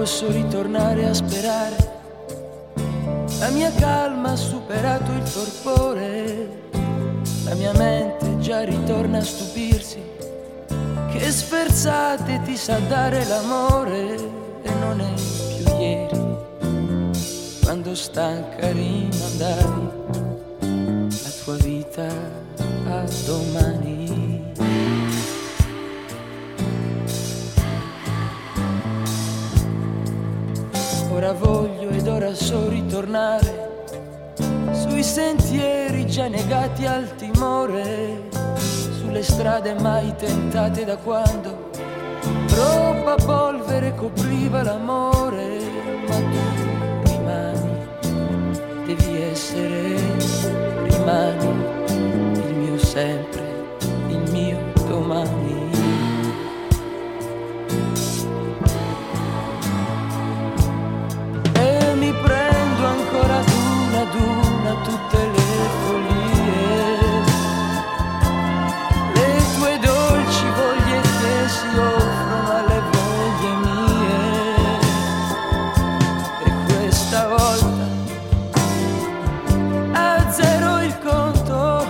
posso ritornare a sperare. La mia calma ha superato il torpore, la mia mente già ritorna a stupirsi. Che sferzate ti sa dare l'amore e non è più ieri, quando stanca rimandavi la tua vita a domani. Ora voglio ed ora so ritornare sui sentieri già negati al timore, sulle strade mai tentate da quando troppa polvere copriva l'amore. Ma tu rimani, devi essere, rimani il mio sempre, il mio domani. Ancora ad una tutte le follie, le tue dolci voglie che si offrono alle voglie mie. E questa volta azzero il conto,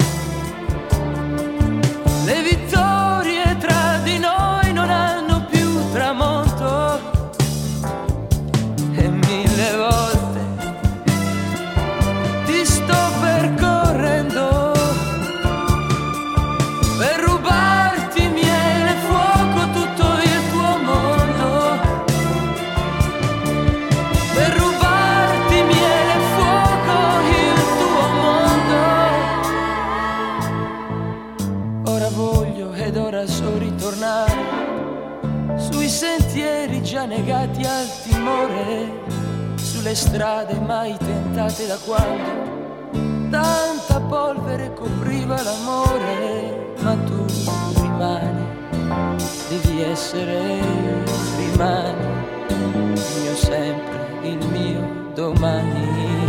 le vittorie tra di noi non hanno più tramonto. E mille volte sui sentieri già negati al timore, sulle strade mai tentate da quando tanta polvere copriva l'amore. Ma tu rimani, devi essere, rimani il mio sempre, il mio domani.